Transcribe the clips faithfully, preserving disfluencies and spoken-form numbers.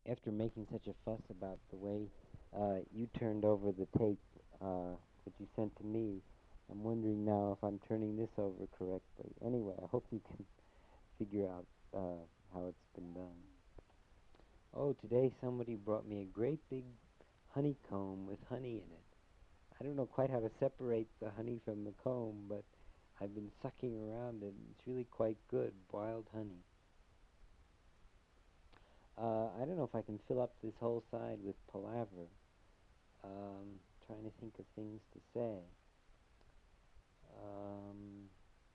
after making such a fuss about the way uh, you turned over the tape uh, that you sent to me, I'm wondering now if I'm turning this over correctly. Anyway, I hope you can figure out uh, how it's been done. Oh, today somebody brought me a great big honeycomb with honey in it. I don't know quite how to separate the honey from the comb, but I've been sucking around it. It's really quite good, wild honey. Uh, I don't know if I can fill up this whole side with palaver. Um, trying to think of things to say. Um,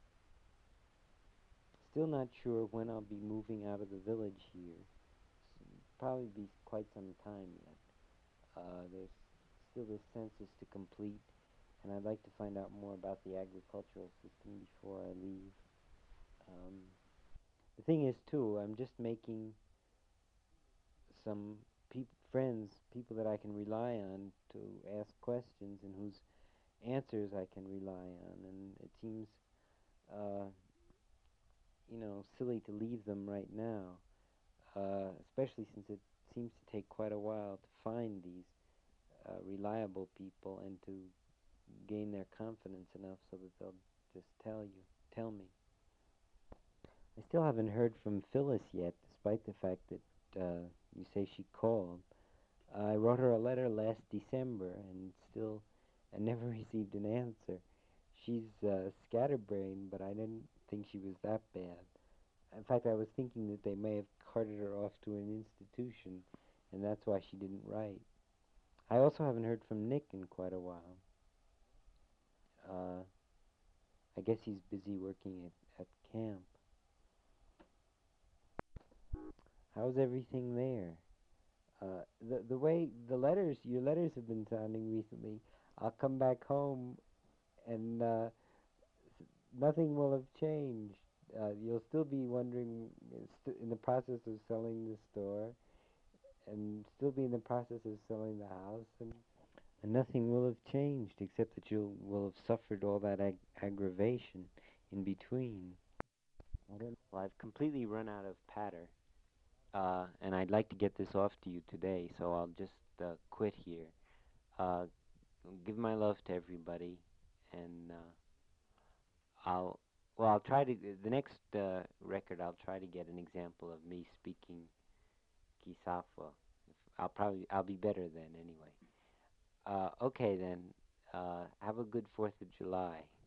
Still not sure when I'll be moving out of the village here. Probably be quite some time yet. Uh, there's still this census to complete, and I'd like to find out more about the agricultural system before I leave. Um, the thing is, too, I'm just making some peop friends, people that I can rely on to ask questions and whose answers I can rely on, and it seems, uh, you know, silly to leave them right now, uh, especially since it seems to take quite a while to find these uh, reliable people and to gain their confidence enough so that they'll just tell you, tell me. I still haven't heard from Phyllis yet, despite the fact that uh, you say she called. I wrote her a letter last December and still I never received an answer. She's uh, scatterbrained, but I didn't think she was that bad. In fact, I was thinking that they may have carted her off to an institution, and that's why she didn't write. I also haven't heard from Nick in quite a while. Uh, I guess he's busy working at, at camp. How's everything there? Uh, the the way the letters, your letters have been sounding recently. I'll come back home and uh, nothing will have changed. Uh, you'll still be wondering, uh, st- in the process of selling the store, and still be in the process of selling the house, and, and nothing will have changed except that you will have suffered all that ag- aggravation in between. I don't. Well, I've completely run out of patter, uh, and I'd like to get this off to you today, so I'll just uh, quit here. Uh, give my love to everybody, and uh, I'll well, I'll try to the next uh, record. I'll try to get an example of me speaking Kisafwa. I'll probably I'll be better then anyway. Uh, okay then. Uh, have a good Fourth of July.